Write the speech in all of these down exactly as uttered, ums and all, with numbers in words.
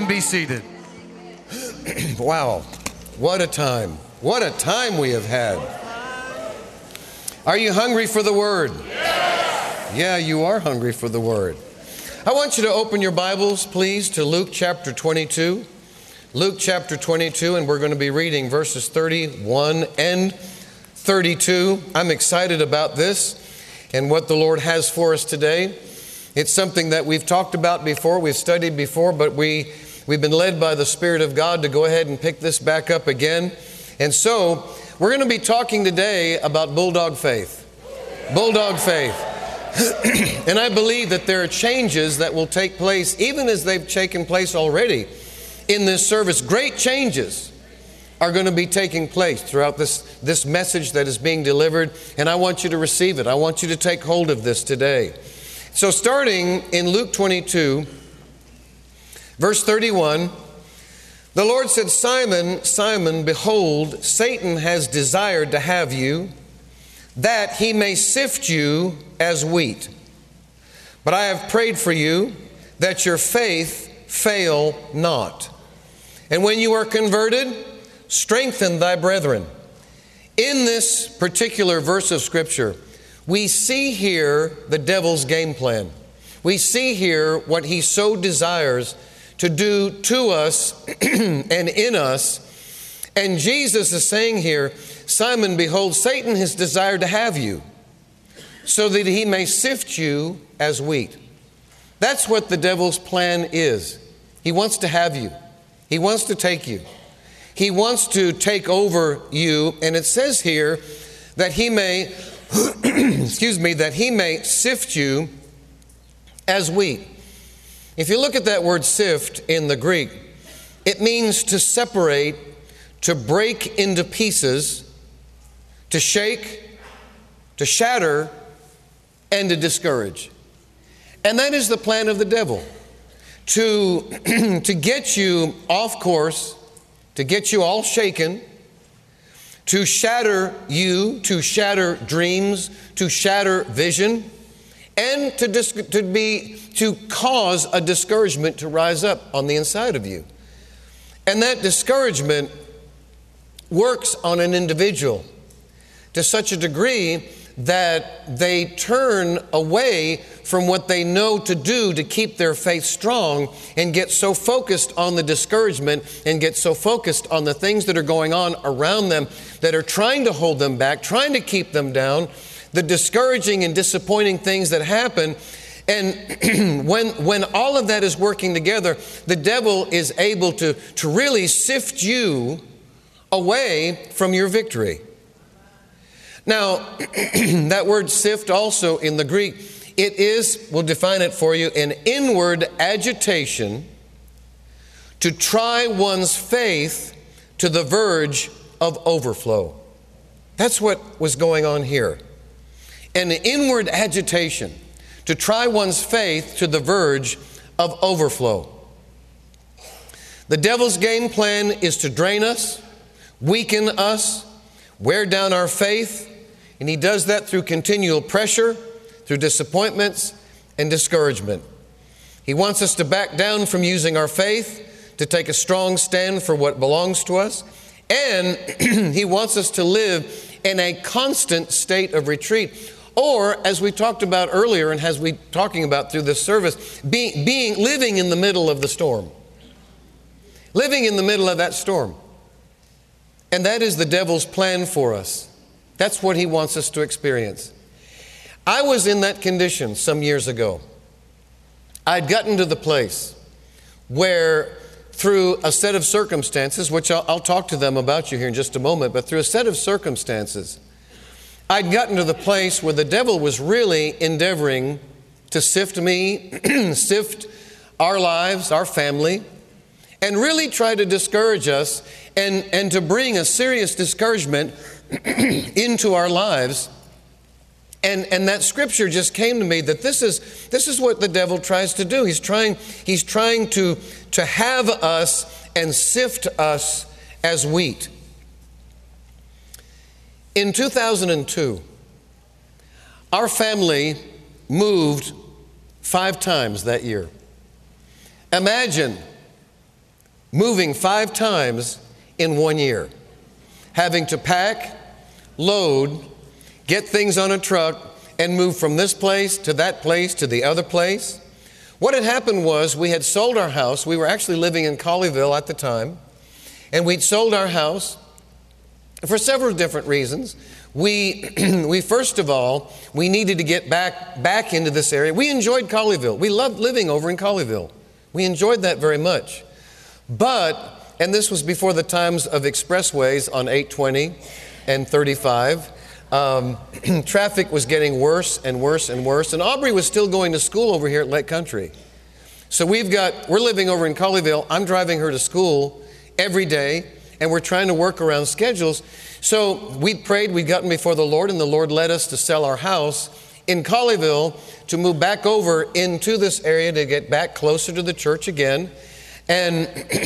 and be seated. Wow, what a time. What a time we have had. Are you hungry for the Word? Yes. Yeah, you are hungry for the Word. I want you to open your Bibles, please, to Luke chapter twenty-two. Luke chapter twenty-two, and we're going to be reading verses thirty-one and thirty-two. I'm excited about this and what the Lord has for us today. It's something that we've talked about before, we've studied before, but we, we've been led by the Spirit of God to go ahead and pick this back up again. And so, we're going to be talking today about bulldog faith. Bulldog faith. And I believe that there are changes that will take place, even as they've taken place already in this service. Great changes are going to be taking place throughout this, this message that is being delivered. And I want you to receive it. I want you to take hold of this today. So starting in Luke twenty-two, verse thirty-one, the Lord said, Simon, Simon, behold, Satan has desired to have you, that he may sift you as wheat. But I have prayed for you, that your faith fail not. And when you are converted, strengthen thy brethren. In this particular verse of Scripture, we see here the devil's game plan. We see here what he so desires to do to us and in us. And Jesus is saying here, Simon, behold, Satan has desired to have you, so that he may sift you as wheat. That's what the devil's plan is. He wants to have you. He wants to take you. He wants to take over you. And it says here that he may, excuse me, that he may sift you as wheat. If you look at that word sift in the Greek, it means to separate, to break into pieces, to shake, to shatter, and to discourage. And that is the plan of the devil, to, to get you off course, to get you all shaken, to shatter you, to shatter dreams, to shatter vision, and to, dis- to be to cause a discouragement to rise up on the inside of you. And that discouragement works on an individual to such a degree that they turn away from what they know to do to keep their faith strong, and get so focused on the discouragement and get so focused on the things that are going on around them that are trying to hold them back, trying to keep them down, the discouraging and disappointing things that happen. And when, when all of that is working together, the devil is able to, to really sift you away from your victory. Now, that word sift also in the Greek, it is, we'll define it for you, an inward agitation to try one's faith to the verge of overflow. That's what was going on here. An inward agitation to try one's faith to the verge of overflow. The devil's game plan is to drain us, weaken us, wear down our faith, and he does that through continual pressure, through disappointments and discouragement. He wants us to back down from using our faith, to take a strong stand for what belongs to us, and he wants us to live in a constant state of retreat. Or, as we talked about earlier, and as we talking about through this service, being, being living in the middle of the storm. Living in the middle of that storm. And that is the devil's plan for us. That's what he wants us to experience. I was in that condition some years ago. I'd gotten to the place where, through a set of circumstances, which I'll, I'll talk to them about you here in just a moment, but through a set of circumstances, I'd gotten to the place where the devil was really endeavoring to sift me, sift our lives, our family, and really try to discourage us and, and to bring a serious discouragement into our lives. And, and that scripture just came to me that this is, this is what the devil tries to do. He's trying, he's trying to, to have us and sift us as wheat. In two thousand two, our family moved five times that year. Imagine moving five times in one year, having to pack, load, get things on a truck, and move from this place to that place to the other place. What had happened was we had sold our house. We were actually living in Colleyville at the time, and we'd sold our house for several different reasons. We, we first of all, we needed to get back, back into this area. We enjoyed Colleyville. We loved living over in Colleyville. We enjoyed that very much. But, and this was before the times of expressways on eight twenty and thirty-five, um, traffic was getting worse and worse and worse. And Aubrey was still going to school over here at Lake Country. So we've got, we're living over in Colleyville. I'm driving her to school every day, and we're trying to work around schedules. So we prayed, we'd gotten before the Lord, and the Lord led us to sell our house in Colleyville to move back over into this area to get back closer to the church again. And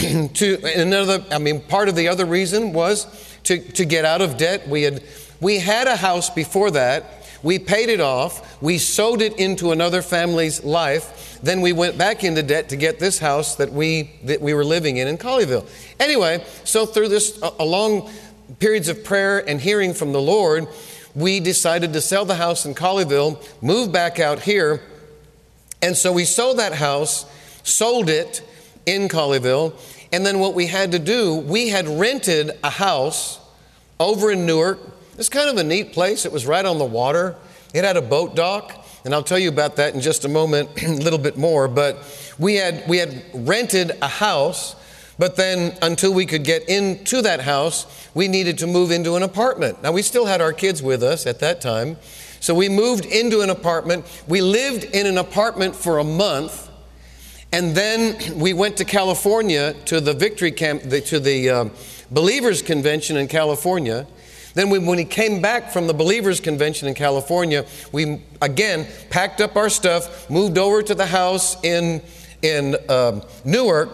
to another, I mean, part of the other reason was to, to get out of debt. We had, we had a house before that. We paid it off. We sowed it into another family's life. Then we went back into debt to get this house that we, that we were living in in Colleyville. Anyway, so through this, uh, along periods of prayer and hearing from the Lord, we decided to sell the house in Colleyville, move back out here. And so we sold that house, sold it in Colleyville. And then what we had to do, we had rented a house over in Newark. It's kind of a neat place. It was right on the water. It had a boat dock. And I'll tell you about that in just a moment, a little bit more. But we had, we had rented a house. But then until we could get into that house, we needed to move into an apartment. Now, we still had our kids with us at that time. So we moved into an apartment. We lived in an apartment for a month. And then we went to California to the Victory Camp, the, to the uh, Believers Convention in California. Then we, when we came back from the Believers Convention in California, we again packed up our stuff, moved over to the house in, in uh, Newark,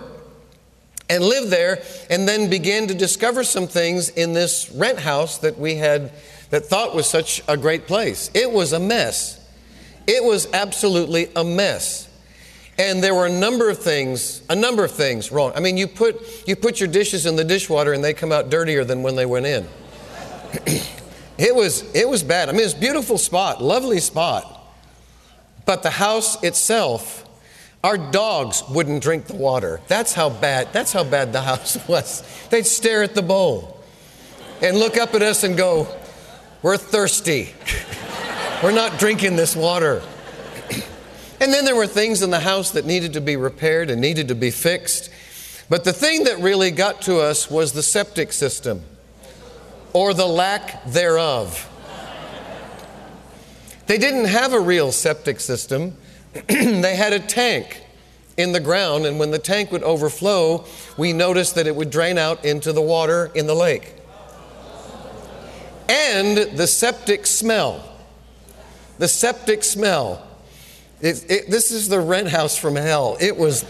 and lived there, and then began to discover some things in this rent house that we had, that thought was such a great place. It was a mess. It was absolutely a mess. And there were a number of things, a number of things wrong. I mean, you put, you put your dishes in the dishwater and they come out dirtier than when they went in. It was, it was bad. I mean, it's a beautiful spot, lovely spot. But the house itself, our dogs wouldn't drink the water. That's how bad, that's how bad the house was. They'd stare at the bowl and look up at us and go, "We're thirsty. We're not drinking this water." And then there were things in the house that needed to be repaired and needed to be fixed. But the thing that really got to us was the septic system, or the lack thereof. They didn't have a real septic system. They had a tank in the ground, and when the tank would overflow, we noticed that it would drain out into the water in the lake. And the septic smell. The septic smell. It, it, this is the rent house from hell. It was,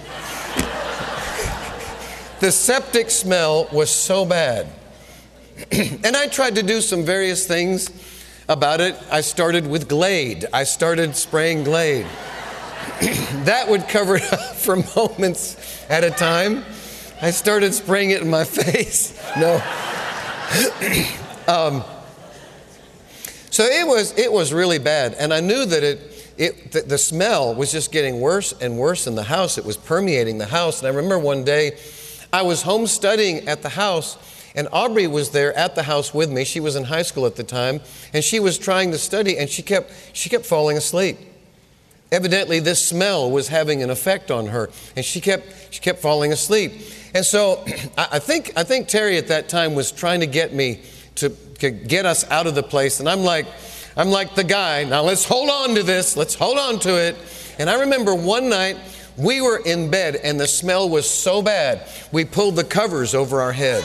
the septic smell was so bad. And I tried to do some various things about it. I started with Glade. I started spraying Glade. That would cover it up for moments at a time. I started spraying it in my face. No. um, so it was, it was really bad. And I knew that it, It, the, the smell was just getting worse and worse in the house. It was permeating the house. And I remember one day I was home studying at the house, and Aubrey was there at the house with me. She was in high school at the time, and she was trying to study, and she kept, she kept falling asleep. Evidently, this smell was having an effect on her, and she kept, she kept falling asleep. And so I, I think, I think Terry at that time was trying to get me to, to get us out of the place. And I'm like, I'm like the guy, now let's hold on to this, let's hold on to it. And I remember one night we were in bed and the smell was so bad, we pulled the covers over our head.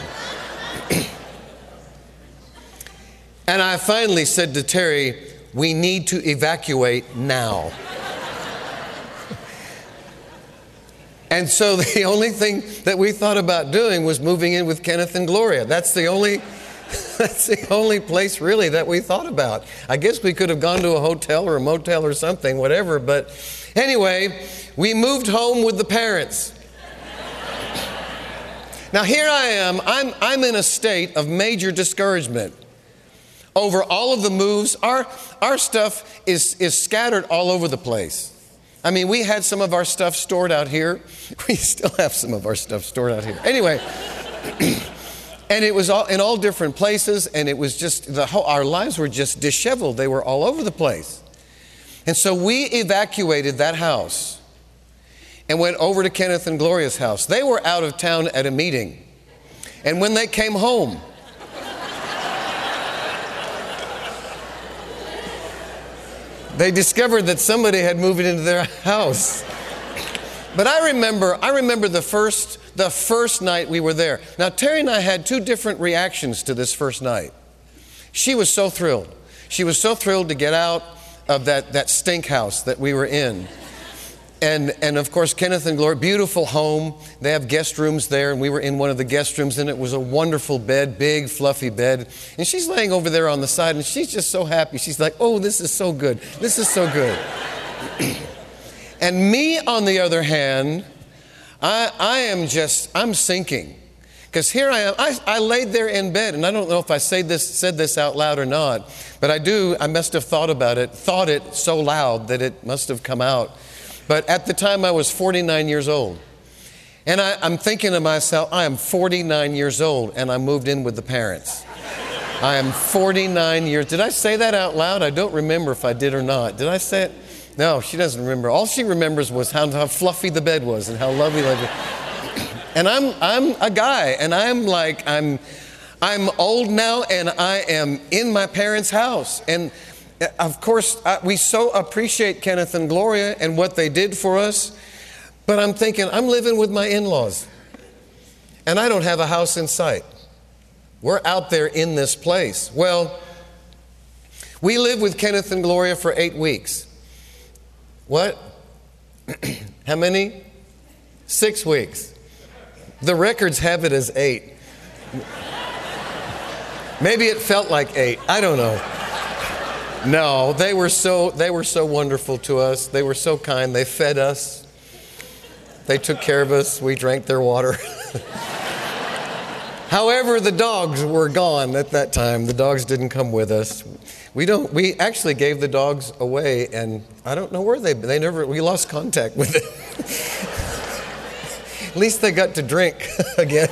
And I finally said to Terry, "We need to evacuate now." And so the only thing that we thought about doing was moving in with Kenneth and Gloria. That's the only... That's the only place really that we thought about. I guess we could have gone to a hotel or a motel or something, whatever. But anyway, we moved home with the parents. Now here I am, I'm, I'm in a state of major discouragement over all of the moves. Our, our stuff is, is scattered all over the place. I mean, we had some of our stuff stored out here. We still have some of our stuff stored out here. Anyway, and it was all in all different places, and it was just, the whole, our lives were just disheveled. They were all over the place. And so we evacuated that house and went over to Kenneth and Gloria's house. They were out of town at a meeting. And when they came home, they discovered that somebody had moved into their house. But I remember, I remember the first, the first night we were there. Now, Terry and I had two different reactions to this first night. She was so thrilled. She was so thrilled to get out of that, that stink house that we were in. And, and of course, Kenneth and Gloria, beautiful home. They have guest rooms there, and we were in one of the guest rooms, and it was a wonderful bed, big, fluffy bed. And she's laying over there on the side, and she's just so happy. She's like, oh, this is so good. This is so good. And me, on the other hand, I, I am just, I'm sinking. Because here I am, I, I laid there in bed, and I don't know if I say this, said this out loud or not, but I do, I must have thought about it, thought it so loud that it must have come out. But at the time, I was forty-nine years old. And I, I'm thinking to myself, I am forty-nine years old, and I moved in with the parents. I am forty-nine years. Did I say that out loud? I don't remember if I did or not. Did I say it? No, she doesn't remember. All she remembers was how, how fluffy the bed was and how lovely it was. And I'm, I'm a guy, and I'm like, I'm, I'm old now, and I am in my parents' house. And of course, I, we so appreciate Kenneth and Gloria and what they did for us, but I'm thinking, I'm living with my in-laws, and I don't have a house in sight. We're out there in this place. Well, we lived with Kenneth and Gloria for eight weeks. What? How many? Six weeks. The records have it as eight. Maybe it felt like eight. I don't know. No, they were so they were so wonderful to us. They were so kind. They fed us. They took care of us. We drank their water. However, the dogs were gone at that time. The dogs didn't come with us. We don't we actually gave the dogs away, and I don't know where they they never we lost contact with it. At least they got to drink again.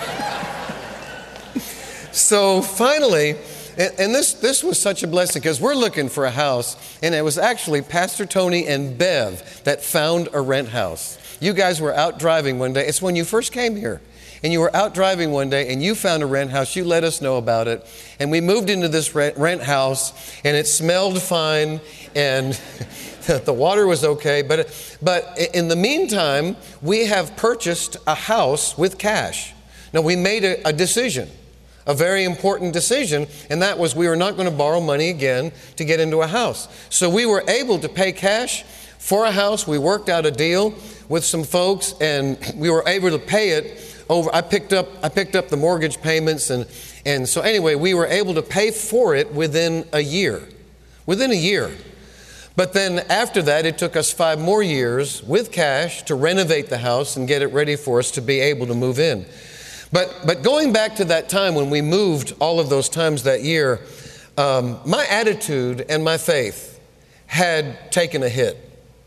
So finally, And, and this, this was such a blessing because we're looking for a house, and it was actually Pastor Tony and Bev that found a rent house. You guys were out driving one day. It's when you first came here, and you were out driving one day, and you found a rent house. You let us know about it, and we moved into this rent, rent house, and it smelled fine, and the water was okay. But, but in the meantime, we have purchased a house with cash. Now, we made a, a decision. A very important decision, and that was we were not going to borrow money again to get into a house. So we were able to pay cash for a house. We worked out a deal with some folks, and we were able to pay it over. I picked up I picked up the mortgage payments, and and so anyway, we were able to pay for it within a year. Within a year. But then after that, it took us five more years with cash to renovate the house and get it ready for us to be able to move in. But but going back to that time when we moved all of those times that year, um, my attitude and my faith had taken a hit.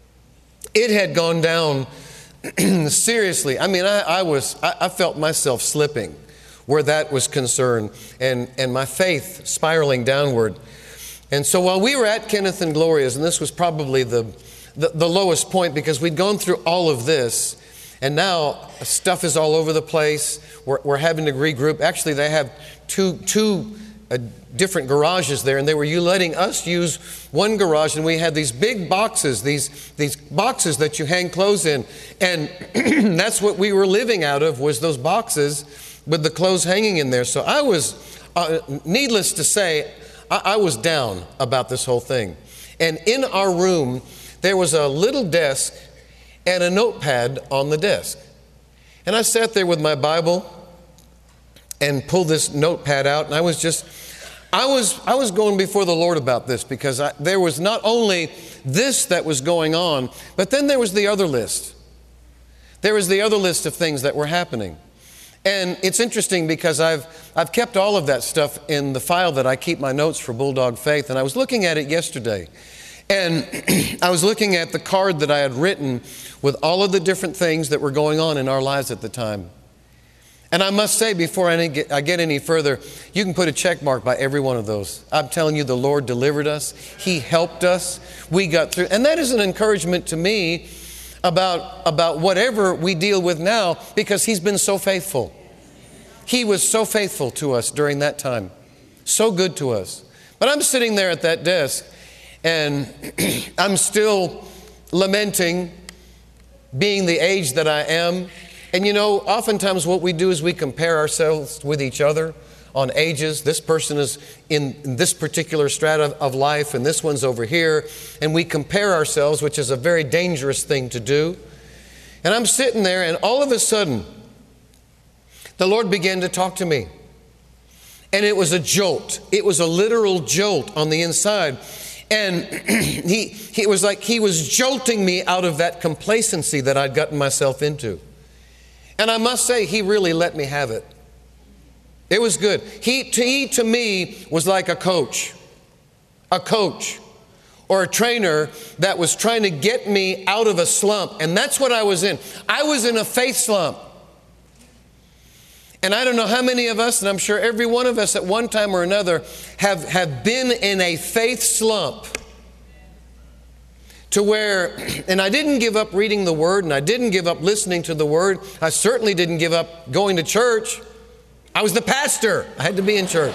It had gone down seriously. I mean, I, I was I, I felt myself slipping where that was concerned, and, and my faith spiraling downward. And so while we were at Kenneth and Gloria's, and this was probably the, the, the lowest point because we'd gone through all of this, and now stuff is all over the place. We're, we're having to regroup. Actually, they have two two uh, different garages there, and they were you letting us use one garage, and we had these big boxes, these these boxes that you hang clothes in, and that's what we were living out of, was those boxes with the clothes hanging in there. So I was, uh, needless to say, I, I was down about this whole thing. And in our room, there was a little desk and a notepad on the desk. And I sat there with my Bible and pulled this notepad out, and I was just, I was I was going before the Lord about this, because I, there was not only this that was going on, but then there was the other list. There was the other list of things that were happening. And it's interesting because I've, I've kept all of that stuff in the file that I keep my notes for Bulldog Faith. And I was looking at it yesterday. And I was looking at the card that I had written with all of the different things that were going on in our lives at the time. And I must say, before I get, I get any further, you can put a check mark by every one of those. I'm telling you, the Lord delivered us. He helped us. We got through. And that is an encouragement to me about, about whatever we deal with now, because He's been so faithful. He was so faithful to us during that time. So good to us. But I'm sitting there at that desk, and I'm still lamenting being the age that I am. And you know, oftentimes what we do is we compare ourselves with each other on ages. This person is in this particular strata of life, and this one's over here. And we compare ourselves, which is a very dangerous thing to do. And I'm sitting there, and all of a sudden, the Lord began to talk to me. And it was a jolt. It was a literal jolt on the inside. And he, he was like He was jolting me out of that complacency that I'd gotten myself into. And I must say, He really let me have it. It was good. He, he to me was like a coach, a coach or a trainer that was trying to get me out of a slump. And that's what I was in. I was in a faith slump. And I don't know how many of us, and I'm sure every one of us at one time or another, have, have been in a faith slump. To where, and I didn't give up reading the Word, and I didn't give up listening to the Word. I certainly didn't give up going to church. I was the pastor. I had to be in church.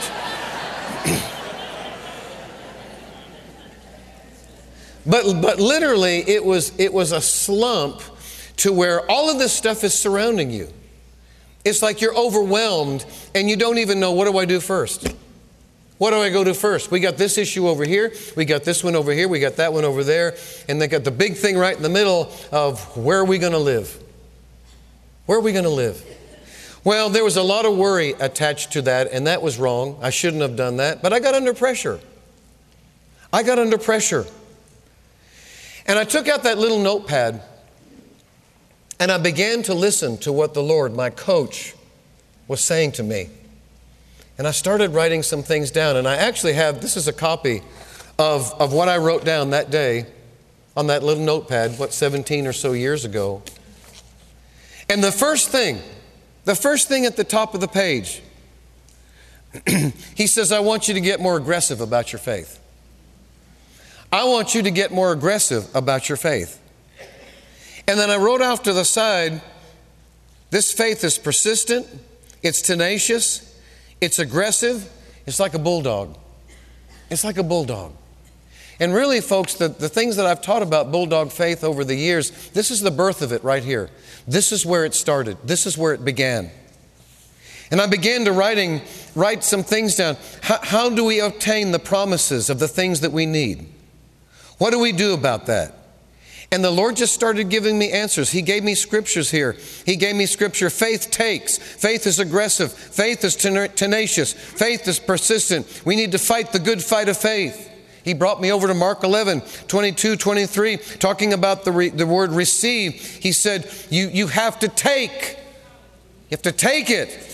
but but literally, it was it was a slump to where all of this stuff is surrounding you. It's like you're overwhelmed, and you don't even know, what do I do first? What do I go to first? We got this issue over here. We got this one over here. We got that one over there. And they got the big thing right in the middle of, where are we going to live? Where are we going to live? Well, there was a lot of worry attached to that, and that was wrong. I shouldn't have done that. But I got under pressure. I got under pressure. And I took out that little notepad, and I began to listen to what the Lord, my coach, was saying to me. And I started writing some things down. And I actually have, this is a copy of, of what I wrote down that day on that little notepad, what, seventeen or so years ago. And the first thing, the first thing at the top of the page, he says, I want you to get more aggressive about your faith. I want you to get more aggressive about your faith. And then I wrote off to the side, this faith is persistent, it's tenacious, it's aggressive. It's like a bulldog. It's like a bulldog. And really, folks, the, the things that I've taught about bulldog faith over the years, this is the birth of it right here. This is where it started. This is where it began. And I began to writing, write some things down. How, how do we obtain the promises of the things that we need? What do we do about that? And the Lord just started giving me answers. He gave me scriptures here. He gave me scripture. Faith takes. Faith is aggressive. Faith is tenacious. Faith is persistent. We need to fight the good fight of faith. He brought me over to Mark eleven, twenty-two, twenty-three, talking about the, re, the word receive. He said, you, you have to take. You have to take it.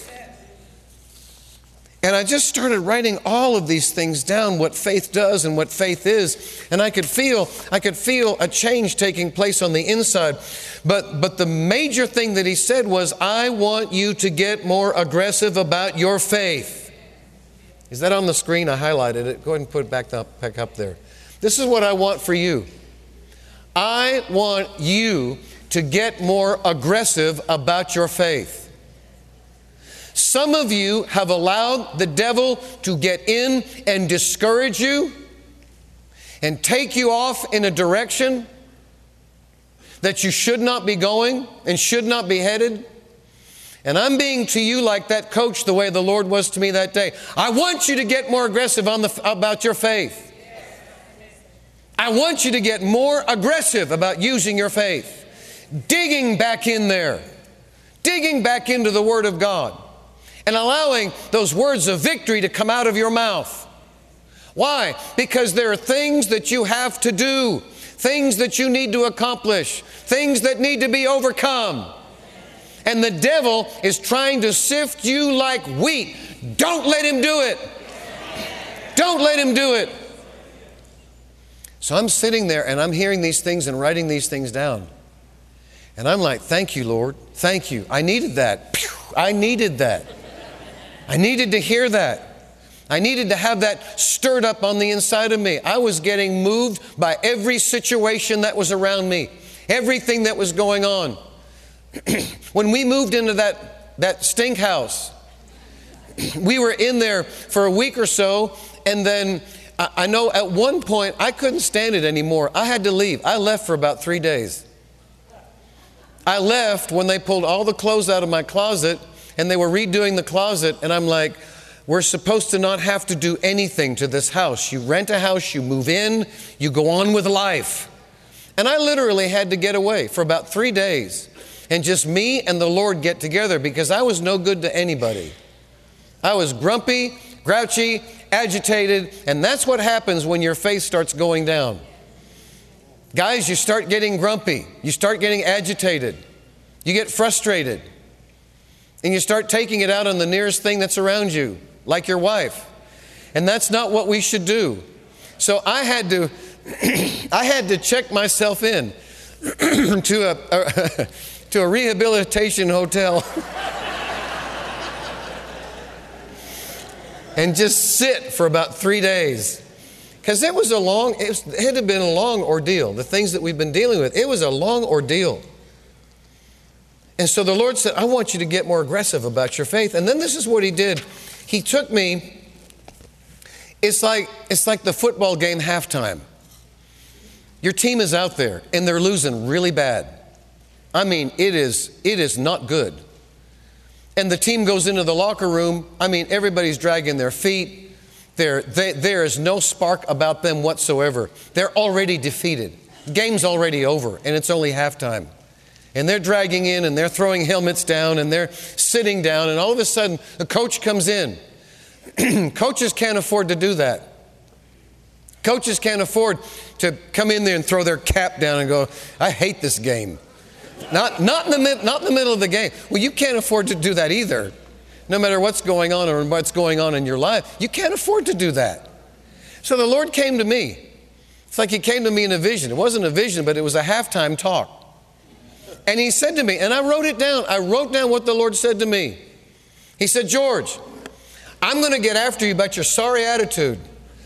And I just started writing all of these things down, what faith does and what faith is. And I could feel, I could feel a change taking place on the inside. But, but the major thing that he said was, I want you to get more aggressive about your faith. Is that on the screen? I highlighted it. Go ahead and put it back up, back up there. This is what I want for you. I want you to get more aggressive about your faith. Some of you have allowed the devil to get in and discourage you and take you off in a direction that you should not be going and should not be headed. And I'm being to you like that coach, the way the Lord was to me that day. I want you to get more aggressive on the, about your faith. I want you to get more aggressive about using your faith. Digging back in there. Digging back into the Word of God. And allowing those words of victory to come out of your mouth. Why? Because there are things that you have to do. Things that you need to accomplish. Things that need to be overcome. And the devil is trying to sift you like wheat. Don't let him do it. Don't let him do it. So I'm sitting there and I'm hearing these things and writing these things down. And I'm like, thank you, Lord. Thank you. I needed that. I needed that. I needed to hear that. I needed to have that stirred up on the inside of me. I was getting moved by every situation that was around me, everything that was going on. When we moved into that, that stink house, we were in there for a week or so, and then I, I know at one point I couldn't stand it anymore. I had to leave. I left for about three days. I left when they pulled all the clothes out of my closet, and they were redoing the closet, and I'm like, we're supposed to not have to do anything to this house. You rent a house, you move in, you go on with life. And I literally had to get away for about three days and just me and the Lord get together because I was no good to anybody. I was grumpy, grouchy, agitated, and that's what happens when your faith starts going down. Guys, you start getting grumpy. You start getting agitated. You get frustrated. And you start taking it out on the nearest thing that's around you, like your wife. And that's not what we should do. So I had to, I had to check myself in to a, a to a rehabilitation hotel and just sit for about three days. Because it was a long, it, was, it had been a long ordeal. The things that we've been dealing with, it was a long ordeal. And so the Lord said, I want you to get more aggressive about your faith. And then this is what he did. He took me, it's like, it's like the football game halftime. Your team is out there and they're losing really bad. I mean, it is, it is not good. And the team goes into the locker room. I mean, everybody's dragging their feet. There, they, there is no spark about them whatsoever. They're already defeated. The game's already over and it's only halftime. And they're dragging in and they're throwing helmets down and they're sitting down. And all of a sudden, the coach comes in. Coaches can't afford to do that. Coaches can't afford to come in there and throw their cap down and go, I hate this game. Not, not, in the mid, not in the middle of the game. Well, you can't afford to do that either. No matter what's going on or what's going on in your life, you can't afford to do that. So the Lord came to me. It's like he came to me in a vision. It wasn't a vision, but it was a halftime talk. And he said to me, and I wrote it down. I wrote down what the Lord said to me. He said, George, I'm going to get after you about your sorry attitude.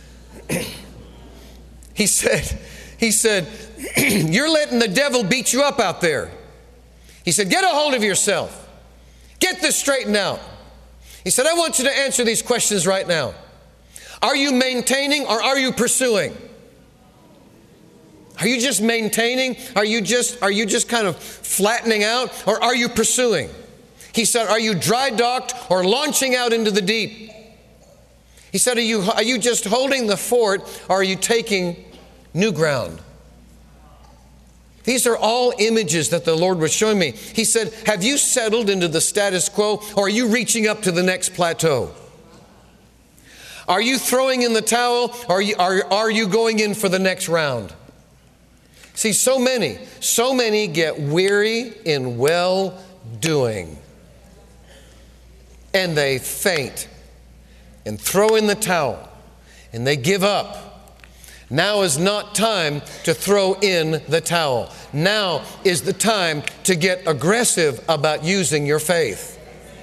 He said, he said, you're letting the devil beat you up out there. He said, get a hold of yourself. Get this straightened out. He said, I want you to answer these questions right now. Are you maintaining or are you pursuing? Are you just maintaining? Are you just, are you just kind of flattening out? Or are you pursuing? He said, are you dry docked or launching out into the deep? He said, are you, are you just holding the fort or are you taking new ground? These are all images that the Lord was showing me. He said, have you settled into the status quo or are you reaching up to the next plateau? Are you throwing in the towel or are you, are, are you going in for the next round? See, so many, so many get weary in well-doing. And they faint and throw in the towel and they give up. Now is not time to throw in the towel. Now is the time to get aggressive about using your faith.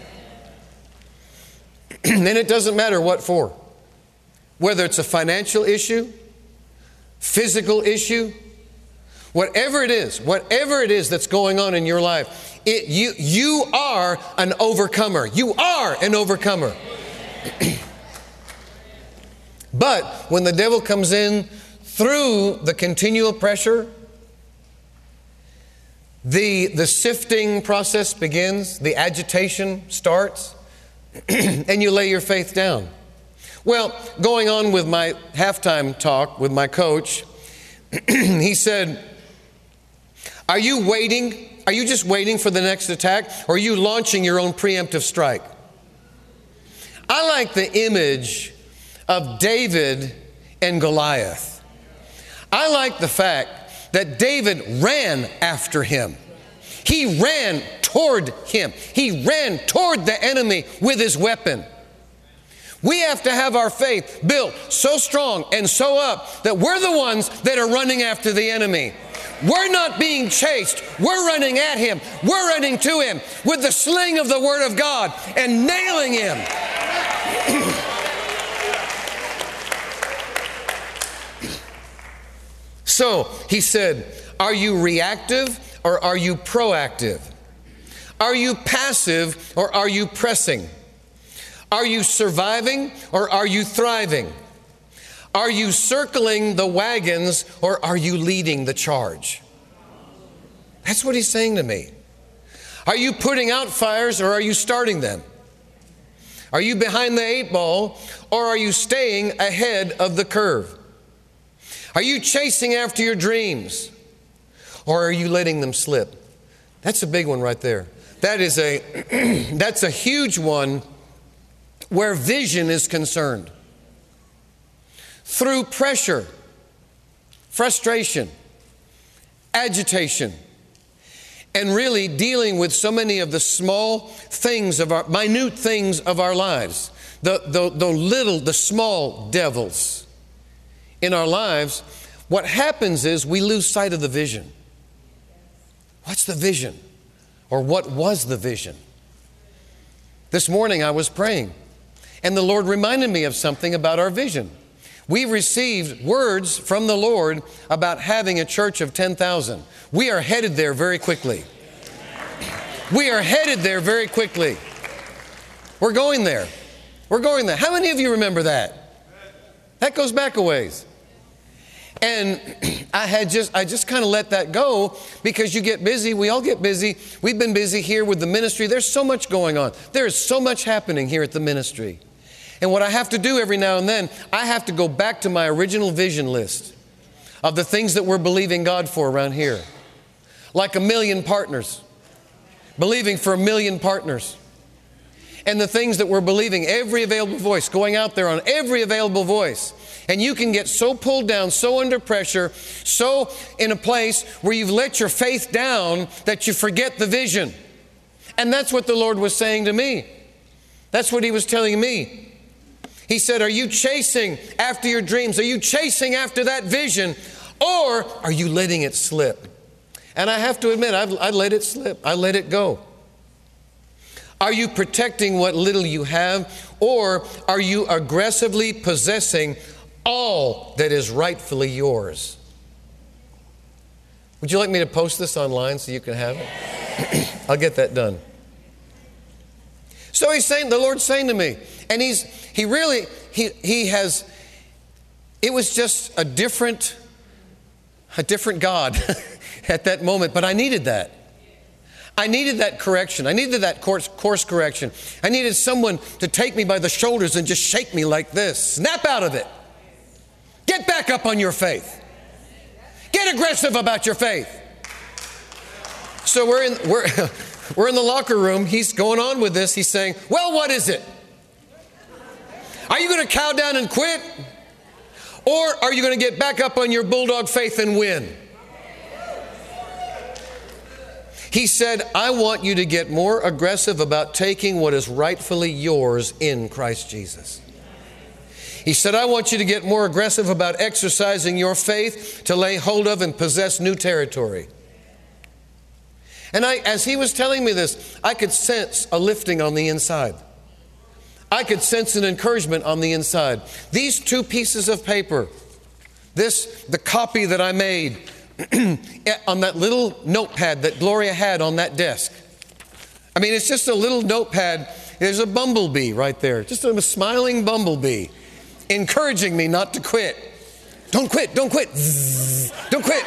And it doesn't matter what for. Whether it's a financial issue, physical issue, whatever it is, whatever it is that's going on in your life, it, you, you are an overcomer. You are an overcomer. But when the devil comes in through the continual pressure, the, the sifting process begins, the agitation starts, and you lay your faith down. Well, going on with my halftime talk with my coach, he said, are you waiting? Are you just waiting for the next attack? Or are you launching your own preemptive strike? I like the image of David and Goliath. I like the fact that David ran after him. He ran toward him. He ran toward the enemy with his weapon. We have to have our faith built so strong and so up that we're the ones that are running after the enemy. We're not being chased. We're running at him. We're running to him with the sling of the Word of God and nailing him. So he said, are you reactive or are you proactive? Are you passive or are you pressing? Are you surviving or are you thriving? Are you circling the wagons or are you leading the charge? That's what he's saying to me. Are you putting out fires or are you starting them? Are you behind the eight ball or are you staying ahead of the curve? Are you chasing after your dreams or are you letting them slip? That's a big one right there. That is a, that's a huge one where vision is concerned. Through pressure, frustration, agitation, and really dealing with so many of the small things of our, minute things of our lives, the, the, the little, the small devils in our lives, what happens is we lose sight of the vision. What's the vision? Or what was the vision? This morning I was praying, and the Lord reminded me of something about our vision. We received words from the Lord about having a church of ten thousand. We are headed there very quickly. We are headed there very quickly. We're going there. We're going there. How many of you remember that? That goes back a ways. And I had just, I just kind of let that go because you get busy. We all get busy. We've been busy here with the ministry. There's so much going on. There is so much happening here at the ministry. And what I have to do every now and then, I have to go back to my original vision list of the things that we're believing God for around here. Like a million partners. Believing for a million partners. And the things that we're believing, every available voice, going out there on every available voice. And you can get so pulled down, so under pressure, so in a place where you've let your faith down that you forget the vision. And that's what the Lord was saying to me. That's what He was telling me. He said, are you chasing after your dreams? Are you chasing after that vision? Or are you letting it slip? And I have to admit, I've, I let it slip. I let it go. Are you protecting what little you have? Or are you aggressively possessing all that is rightfully yours? Would you like me to post this online so you can have it? I'll get that done. So he's saying, the Lord's saying to me, and he's, he really, he, he has, it was just a different, a different God at that moment, but I needed that. I needed that correction. I needed that course, course correction. I needed someone to take me by the shoulders and just shake me like this. Snap out of it. Get back up on your faith. Get aggressive about your faith. So we're in, we're, we're in the locker room. He's going on with this. He's saying, well, what is it? Are you going to cow down and quit? Or are you going to get back up on your bulldog faith and win? He said, I want you to get more aggressive about taking what is rightfully yours in Christ Jesus. He said, I want you to get more aggressive about exercising your faith to lay hold of and possess new territory. And I, as he was telling me this, I could sense a lifting on the inside. I could sense an encouragement on the inside. These two pieces of paper, this, the copy that I made on that little notepad that Gloria had on that desk. I mean, it's just a little notepad. There's a bumblebee right there, just a smiling bumblebee, encouraging me not to quit. Don't quit, don't quit, Zzz, don't quit.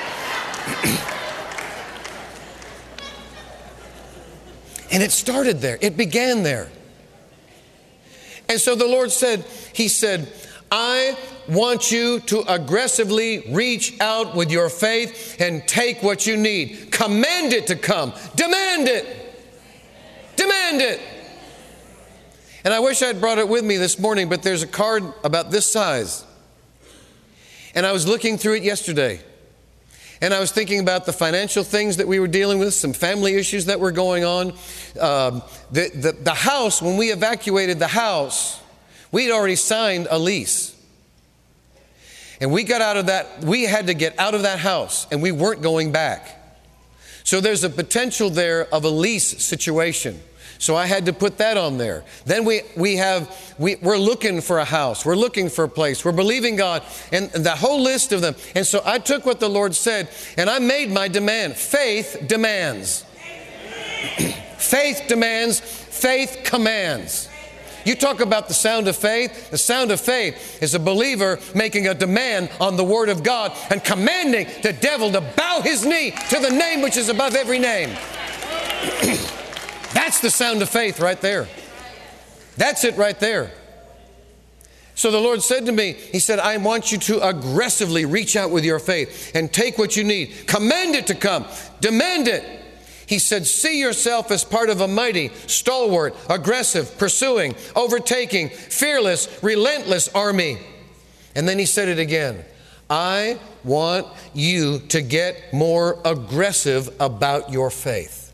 And it started there. It began there. And so the Lord said, He said, I want you to aggressively reach out with your faith and take what you need. Command it to come. Demand it. Demand it. And I wish I'd brought it with me this morning, but there's a card about this size. And I was looking through it yesterday. And I was thinking about the financial things that we were dealing with, some family issues that were going on. Um, the, the, the house, when we evacuated the house, we'd already signed a lease. And we got out of that, we had to get out of that house, and we weren't going back. So there's a potential there of a lease situation. So I had to put that on there. Then we, we have, we, we're looking for a house. We're looking for a place. We're believing God. And the whole list of them. And so I took what the Lord said and I made my demand. Faith demands. Faith demands. Faith commands. You talk about the sound of faith. The sound of faith is a believer making a demand on the Word of God and commanding the devil to bow his knee to the name which is above every name. That's the sound of faith right there. That's it right there. So the Lord said to me, He said, I want you to aggressively reach out with your faith and take what you need. Command it to come. Demand it. He said, see yourself as part of a mighty, stalwart, aggressive, pursuing, overtaking, fearless, relentless army. And then He said it again. I want you to get more aggressive about your faith.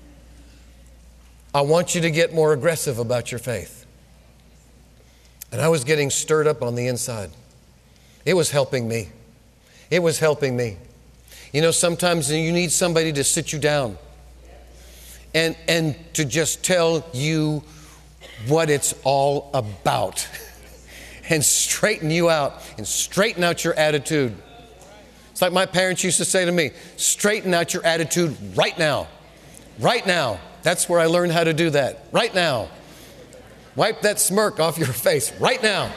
I want you to get more aggressive about your faith. And I was getting stirred up on the inside. It was helping me. It was helping me. You know, sometimes you need somebody to sit you down and, and to just tell you what it's all about and straighten you out and straighten out your attitude. It's like my parents used to say to me, straighten out your attitude right now. Right now. That's where I learned how to do that. Right now. Wipe that smirk off your face. Right now.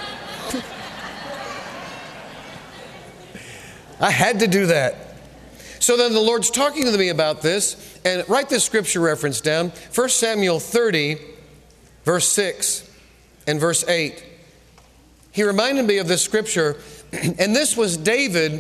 I had to do that. So then the Lord's talking to me about this. And write this scripture reference down. First Samuel thirty, verse six and verse eight. He reminded me of this scripture. And this was David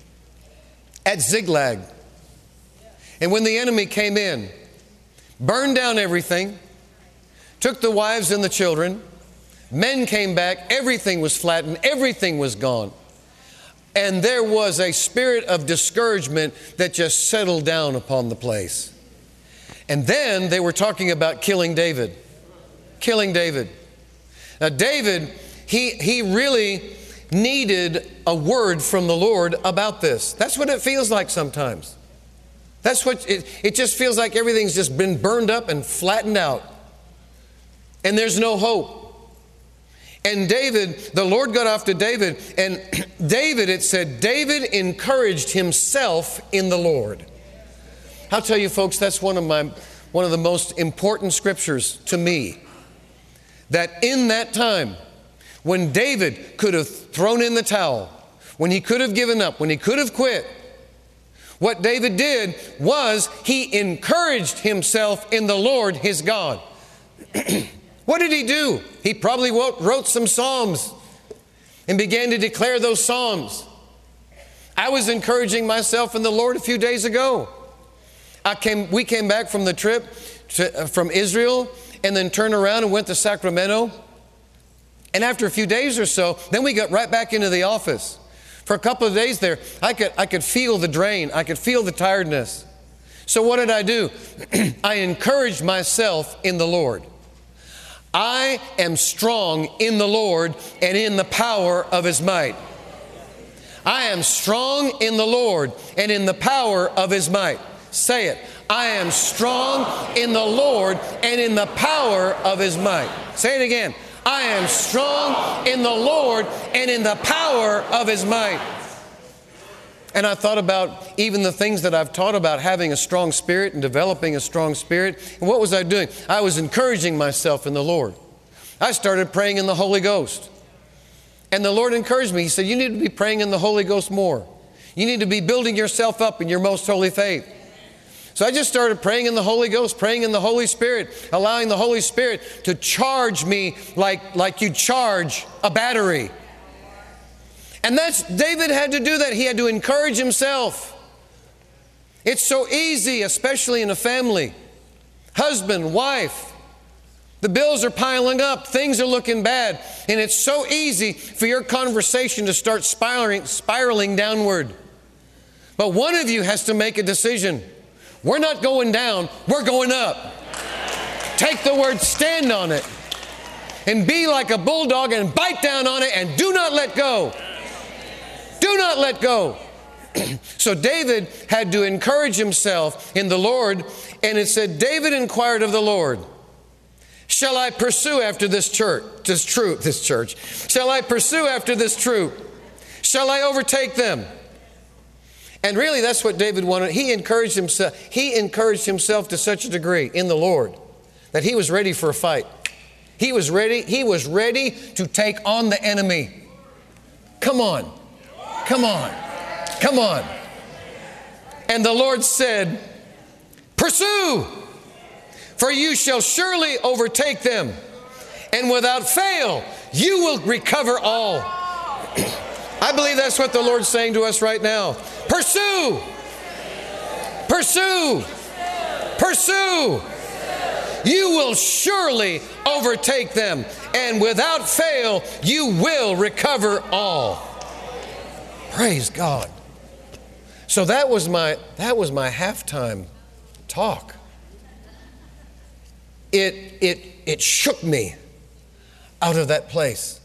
at Ziklag. And when the enemy came in, burned down everything, took the wives and the children, men came back, everything was flattened, everything was gone. And there was a spirit of discouragement that just settled down upon the place. And then they were talking about killing David. Killing David. Now David, he, he really needed a word from the Lord about this. That's what it feels like sometimes. That's what it, it just feels like everything's just been burned up and flattened out. And there's no hope. And David, the Lord got off to David, and David, it said, David encouraged himself in the Lord. I'll tell you folks, that's one of my, one of the most important scriptures to me. That in that time, when David could have thrown in the towel, when he could have given up, when he could have quit, what David did was he encouraged himself in the Lord his God. What did he do? He probably wrote, wrote some psalms and began to declare those psalms. I was encouraging myself in the Lord a few days ago. I came, we came back from the trip to, uh, from Israel and then turned around and went to Sacramento. And after a few days or so, then we got right back into the office. For a couple of days there, I could, I could feel the drain. I could feel the tiredness. So what did I do? I encouraged myself in the Lord. I am strong in the Lord and in the power of His might. I am strong in the Lord and in the power of His might. Say it. I am strong in the Lord and in the power of His might. Say it again. I am strong in the Lord and in the power of His might. And I thought about even the things that I've taught about having a strong spirit and developing a strong spirit. And what was I doing? I was encouraging myself in the Lord. I started praying in the Holy Ghost. And the Lord encouraged me. He said, you need to be praying in the Holy Ghost more. You need to be building yourself up in your most holy faith. So I just started praying in the Holy Ghost, praying in the Holy Spirit, allowing the Holy Spirit to charge me like, like you charge a battery. And that's, David had to do that. He had to encourage himself. It's so easy, especially in a family. Husband, wife. The bills are piling up. Things are looking bad. And it's so easy for your conversation to start spiraling, spiraling downward. But one of you has to make a decision. We're not going down, we're going up. Take the word, stand on it, and be like a bulldog and bite down on it and do not let go. Do not let go. So David had to encourage himself in the Lord, and it said, David inquired of the Lord, shall I pursue after this church, this troop, this church? Shall I pursue after this troop? Shall I overtake them? And really that's what David wanted. He encouraged himself. He encouraged himself to such a degree in the Lord that he was ready for a fight. He was ready. He was ready to take on the enemy. Come on. Come on. Come on. And the Lord said, pursue, for you shall surely overtake them, and without fail, you will recover all. I believe that's what the Lord's saying to us right now. Pursue. Pursue. Pursue. You will surely overtake them, and without fail, you will recover all. Praise God. So that was my that was my halftime talk. It it it shook me out of that place.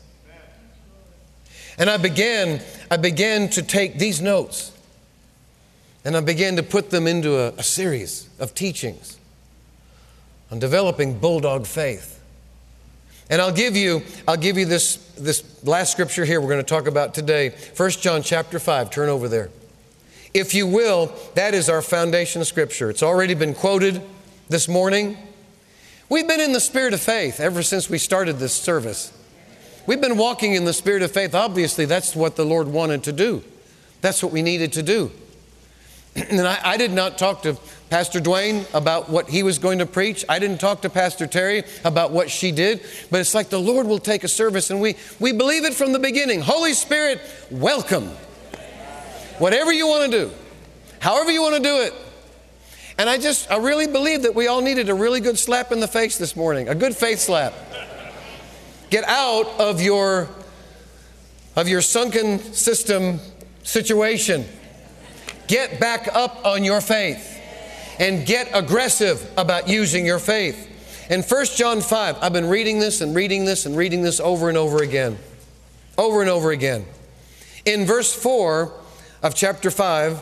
And I began I began to take these notes, and I began to put them into a, a series of teachings on developing bulldog faith. And I'll give you I'll give you this this last scripture here we're going to talk about today. First John chapter five, turn over there. If you will, that is our foundation scripture. It's already been quoted this morning. We've been in the spirit of faith ever since we started this service. We've been walking in the spirit of faith. Obviously, that's what the Lord wanted to do. That's what we needed to do. And I, I did not talk to Pastor Dwayne about what he was going to preach. I didn't talk to Pastor Terry about what she did. But it's like the Lord will take a service, and we, we believe it from the beginning. Holy Spirit, welcome. Whatever you want to do, however you want to do it. And I just, I really believe that we all needed a really good slap in the face this morning, a good faith slap. Get out of your, of your sunken system situation. Get back up on your faith and get aggressive about using your faith. In First John five, I've been reading this and reading this and reading this over and over again, over and over again. In verse four of chapter five,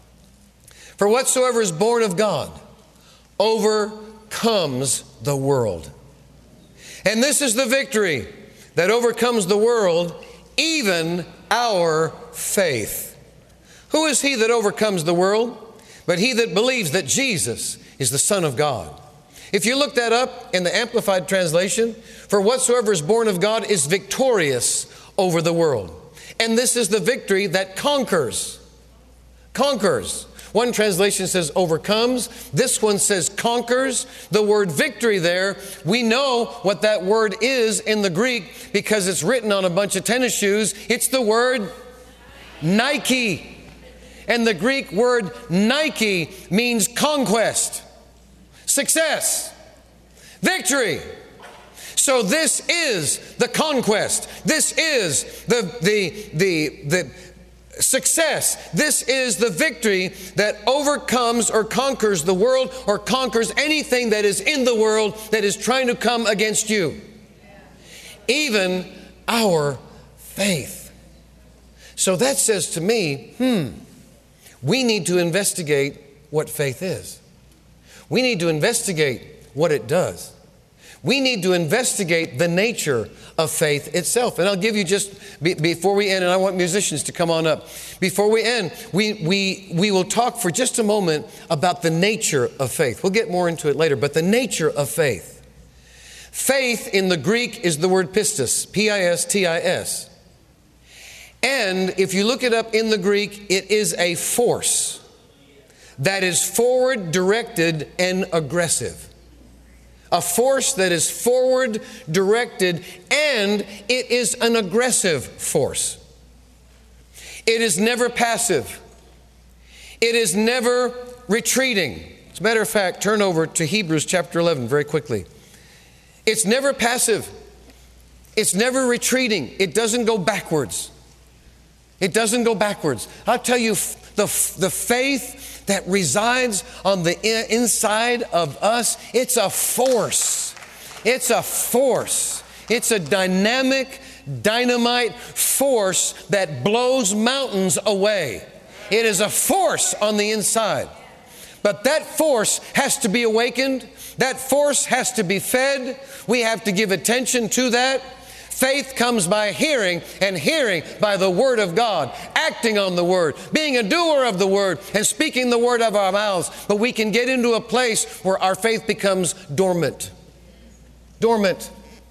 for whatsoever is born of God overcomes the world. And this is the victory that overcomes the world, even our faith. Who is he that overcomes the world? But he that believes that Jesus is the Son of God. If you look that up in the Amplified Translation, for whatsoever is born of God is victorious over the world. And this is the victory that conquers. Conquers. One translation says overcomes. This one says conquers. The word victory there, we know what that word is in the Greek because it's written on a bunch of tennis shoes. It's the word Nike. And the Greek word Nike means conquest, success, victory. So this is the conquest. This is the, the, the, the success. This is the victory that overcomes or conquers the world or conquers anything that is in the world that is trying to come against you. Even our faith. So that says to me, hmm, we need to investigate what faith is. We need to investigate what it does. We need to investigate the nature of faith itself. And I'll give you just, be, before we end, and I want musicians to come on up. Before we end, we, we, we will talk for just a moment about the nature of faith. We'll get more into it later, but the nature of faith. Faith in the Greek is the word pistis, P I S T I S. And if you look it up in the Greek, it is a force that is forward directed and aggressive. A force that is forward directed, and it is an aggressive force. It is never passive. It is never retreating. As a matter of fact, turn over to Hebrews chapter eleven very quickly. It's never passive. It's never retreating. It doesn't go backwards. It doesn't go backwards. I'll tell you, The, the faith that resides on the inside of us, it's a force. It's a force. It's a dynamic, dynamite force that blows mountains away. It is a force on the inside. But that force has to be awakened. That force has to be fed. We have to give attention to that. Faith comes by hearing, and hearing by the Word of God, acting on the Word, being a doer of the Word, and speaking the Word of our mouths. But we can get into a place where our faith becomes dormant. Dormant.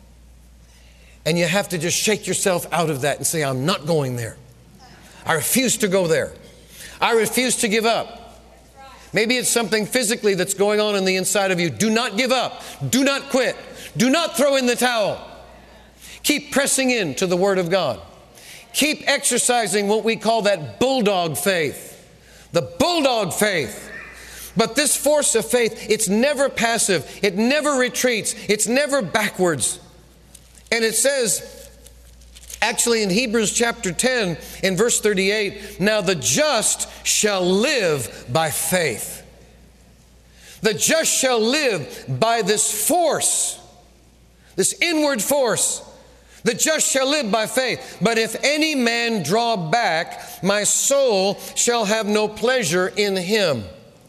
And you have to just shake yourself out of that and say, I'm not going there. I refuse to go there. I refuse to give up. Maybe it's something physically that's going on in the inside of you. Do not give up. Do not quit. Do not throw in the towel. Keep pressing in to the Word of God. Keep exercising what we call that bulldog faith. The bulldog faith. But this force of faith, it's never passive. It never retreats. It's never backwards. And it says, actually in Hebrews chapter ten, in verse thirty-eight, now the just shall live by faith. The just shall live by this force, this inward force. The just shall live by faith. But if any man draw back, my soul shall have no pleasure in him.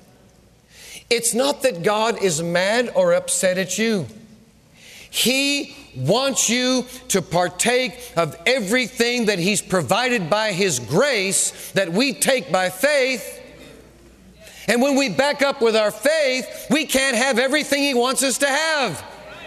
It's not that God is mad or upset at you. He wants you to partake of everything that He's provided by His grace that we take by faith. And when we back up with our faith, we can't have everything He wants us to have.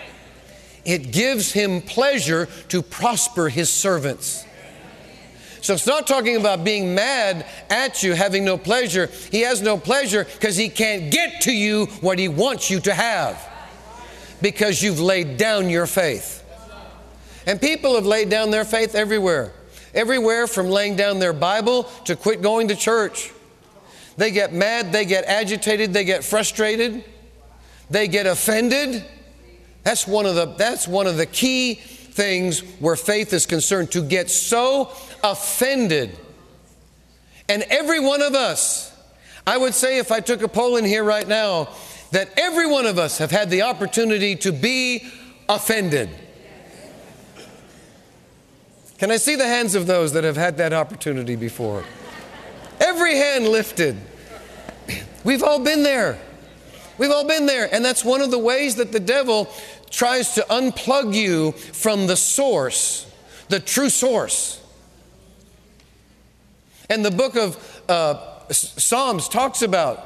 It gives Him pleasure to prosper His servants. So it's not talking about being mad at you, having no pleasure. He has no pleasure because He can't get to you what He wants you to have, because you've laid down your faith. And people have laid down their faith everywhere. Everywhere from laying down their Bible to quit going to church. They get mad, they get agitated, they get frustrated, they get offended. That's one of the, that's one of the key things where faith is concerned, to get so offended. And every one of us, I would say if I took a poll in here right now, that every one of us have had the opportunity to be offended. Can I see the hands of those that have had that opportunity before? Every hand lifted. We've all been there. We've all been there. And that's one of the ways that the devil tries to unplug you from the source, the true source. And the book of uh, Psalms talks about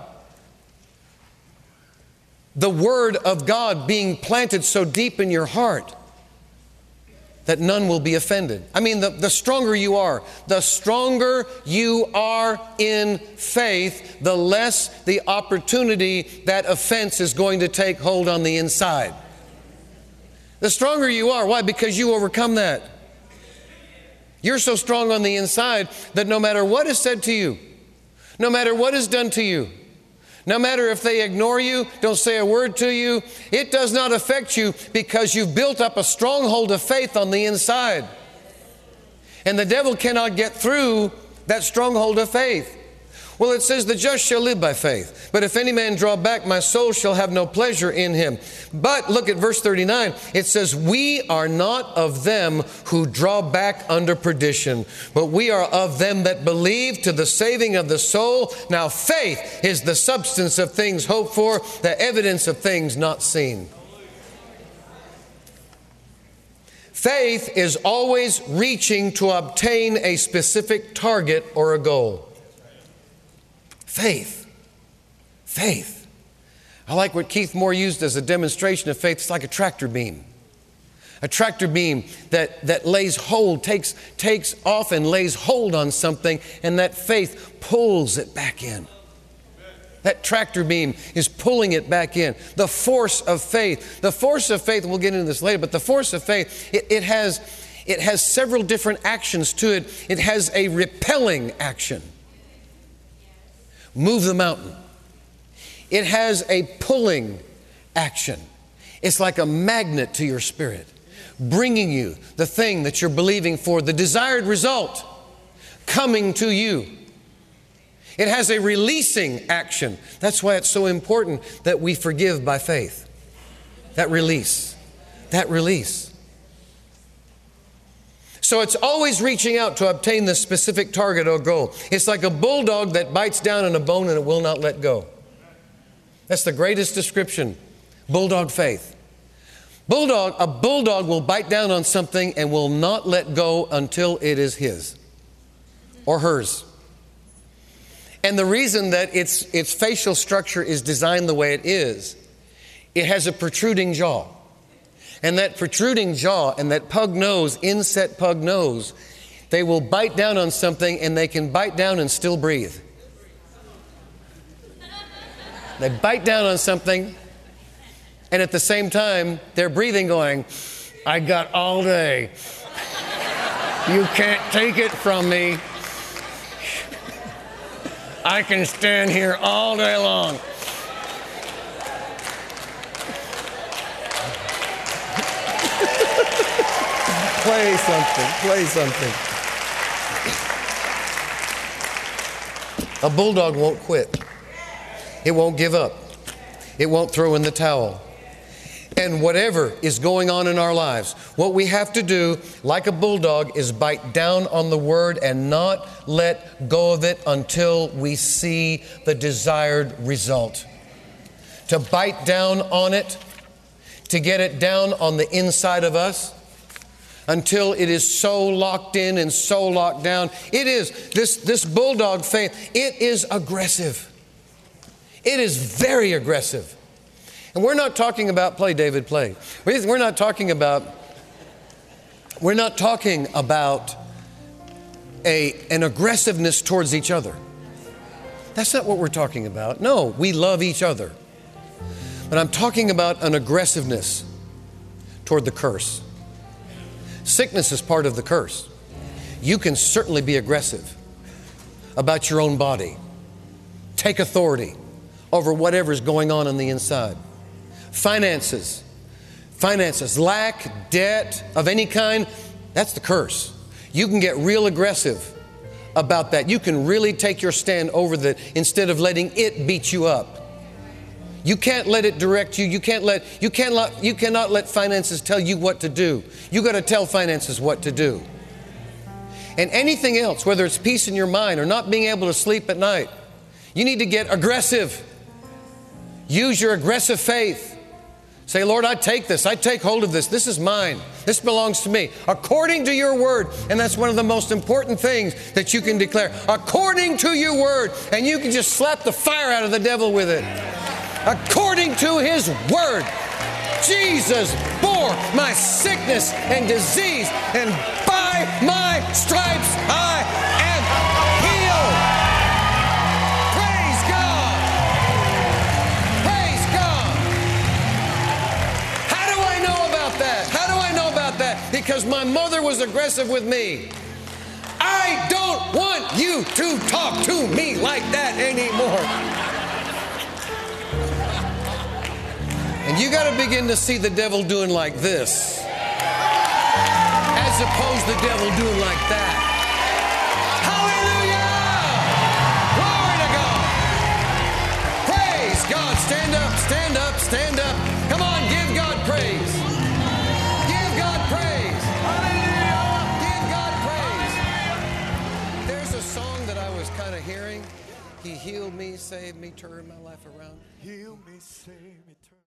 the Word of God being planted so deep in your heart that none will be offended. I mean, the, the stronger you are, the stronger you are in faith, the less the opportunity that offense is going to take hold on the inside. The stronger you are. Why? Because you overcome that. You're so strong on the inside that no matter what is said to you, no matter what is done to you, no matter if they ignore you, don't say a word to you, it does not affect you, because you've built up a stronghold of faith on the inside. And the devil cannot get through that stronghold of faith. Well, it says the just shall live by faith. But if any man draw back, my soul shall have no pleasure in him. But look at verse thirty-nine. It says, we are not of them who draw back under perdition, but we are of them that believe to the saving of the soul. Now faith is the substance of things hoped for, the evidence of things not seen. Faith is always reaching to obtain a specific target or a goal. Faith. Faith. I like what Keith Moore used as a demonstration of faith. It's like a tractor beam. A tractor beam that, that lays hold, takes, takes off and lays hold on something, and that faith pulls it back in. That tractor beam is pulling it back in. The force of faith. The force of faith, we'll get into this later, but the force of faith, it, it has, it has several different actions to it. It has a repelling action. Move the mountain. It has a pulling action. It's like a magnet to your spirit, bringing you the thing that you're believing for, the desired result coming to you. It has a releasing action. That's why it's so important that we forgive by faith. That release. That release. So it's always reaching out to obtain the specific target or goal. It's like a bulldog that bites down on a bone and it will not let go. That's the greatest description. Bulldog faith. Bulldog, a bulldog will bite down on something and will not let go until it is his or hers. And the reason that its, its facial structure is designed the way it is, it has a protruding jaw. And that protruding jaw and that pug nose, inset pug nose, they will bite down on something and they can bite down and still breathe. They bite down on something and at the same time they're breathing going, I got all day. You can't take it from me. I can stand here all day long. Play something, play something. A bulldog won't quit. It won't give up. It won't throw in the towel. And whatever is going on in our lives, what we have to do, like a bulldog, is bite down on the word and not let go of it until we see the desired result. To bite down on it, to get it down on the inside of us, until it is so locked in and so locked down. It is, this, this bulldog faith, it is aggressive. It is very aggressive. And we're not talking about play, David, play. We're not talking about, we're not talking about a, an aggressiveness towards each other. That's not what we're talking about. No, we love each other. But I'm talking about an aggressiveness toward the curse. Sickness is part of the curse. You can certainly be aggressive about your own body. Take authority over whatever's going on on the inside. Finances. Finances. Lack, debt of any kind, that's the curse. You can get real aggressive about that. You can really take your stand over that instead of letting it beat you up. You can't let it direct you. You can't let, you can't let, you cannot let finances tell you what to do. You got to tell finances what to do. And anything else, whether it's peace in your mind or not being able to sleep at night, you need to get aggressive. Use your aggressive faith. Say, Lord, I take this. I take hold of this. This is mine. This belongs to me. According to your word. And that's one of the most important things that you can declare. According to your word. And you can just slap the fire out of the devil with it. According to his word, Jesus bore my sickness and disease, and by my stripes I am healed. Praise God. Praise God. How do I know about that? How do I know about that? Because my mother was aggressive with me. I don't want you to talk to me like that anymore. And you got to begin to see the devil doing like this, as opposed to the devil doing like that. Hallelujah! Glory to God! Praise God! Stand up, stand up, stand up. Come on, give God praise. Give God praise. Hallelujah! Give God praise. There's a song that I was kind of hearing. He healed me, saved me, turned my life around. Heal me, save me, turn